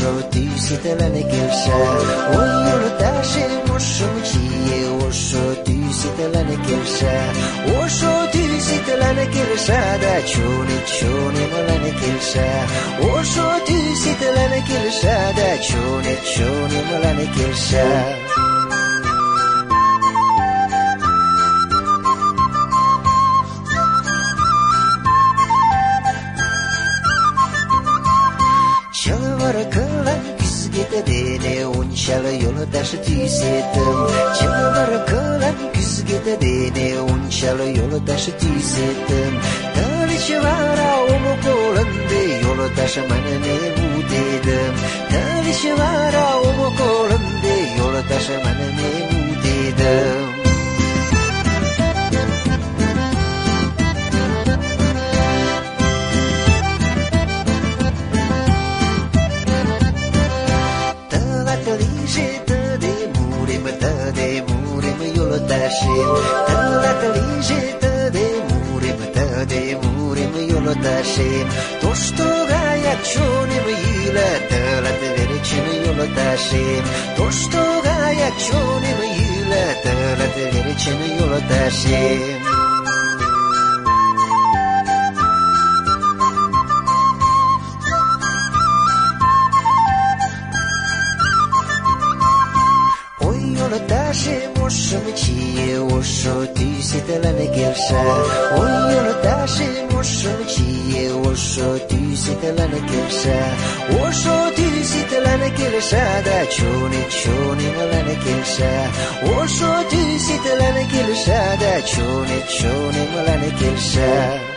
说对谁的来那个啥，我有了大谁我生气，我说对谁的来那个啥，我说对谁的来那个啥的，求你我来那个啥，我说对谁的来那个啥的，求你我来那个啥。Dene unşala yolu taşı tüysedim Çalvara kalan küzgede dene unşala yolu taşı tüysedim Taliçi vara omu kolande yolu taşı bana ne bu dedim Taliçi vara omu kolande yolu taşı bana ne bu dedim Tashim to что гая чоним ила талат веречен yo'l tashim to что гая чоним ила талат веречен yo'l tashim Ой yo'l tashim oshim chiye osho tüysete lana gelsa Ой yo'l tashim oshim chiye osho tüysete lana gelsa Osho tüysete lana gelsa da choni malana gelsa Osho tüysete lana gelsa da choni malana gelsa